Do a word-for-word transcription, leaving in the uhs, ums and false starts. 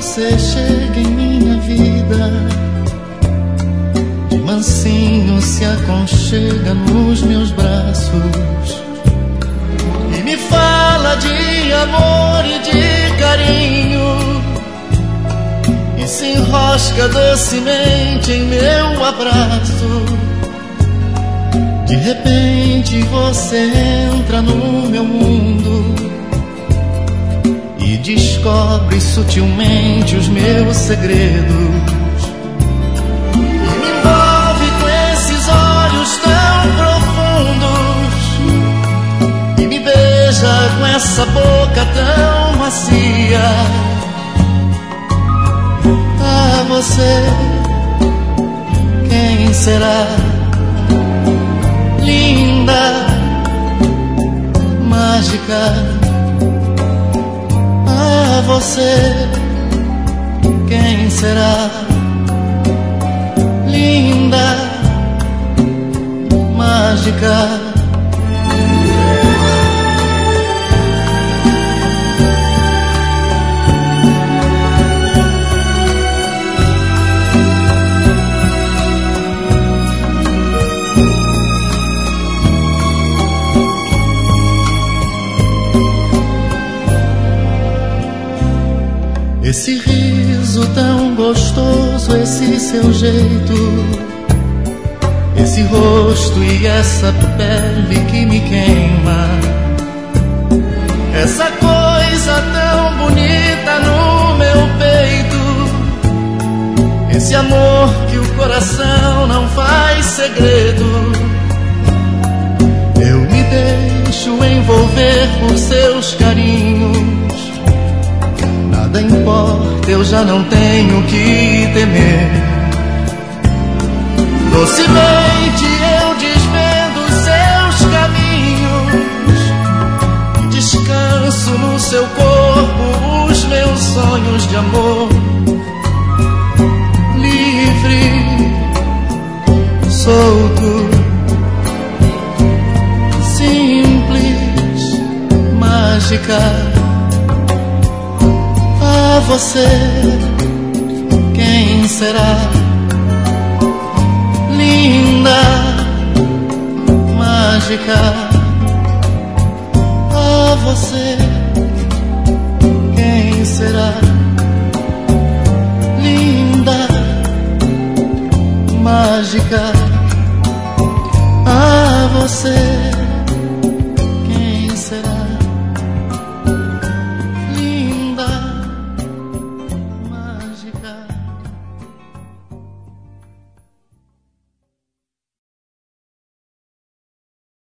você chega em minha vida, de mansinho se aconchega nos meus braços e me fala de amor e de carinho, e se enrosca docemente em meu abraço. De repente você entra no meu mundo e descobre sutilmente os meus segredos, e me envolve com esses olhos tão profundos e me beija com essa boca tão macia. Ah, você, quem será? Linda, mágica. Ah, você, quem será? Linda, mágica. Esse riso tão gostoso, esse seu jeito, esse rosto e essa pele que me queima, essa coisa tão bonita no meu peito, esse amor que o coração não faz segredo. Eu me deixo envolver por seus carinhos, nada importa, eu já não tenho que temer. Docemente eu desvendo seus caminhos, descanso no seu corpo os meus sonhos de amor. Livre, solto, simples, mágica. Ah, você, quem será? Linda, mágica. Ah, você, quem será? Linda, mágica. Ah, você.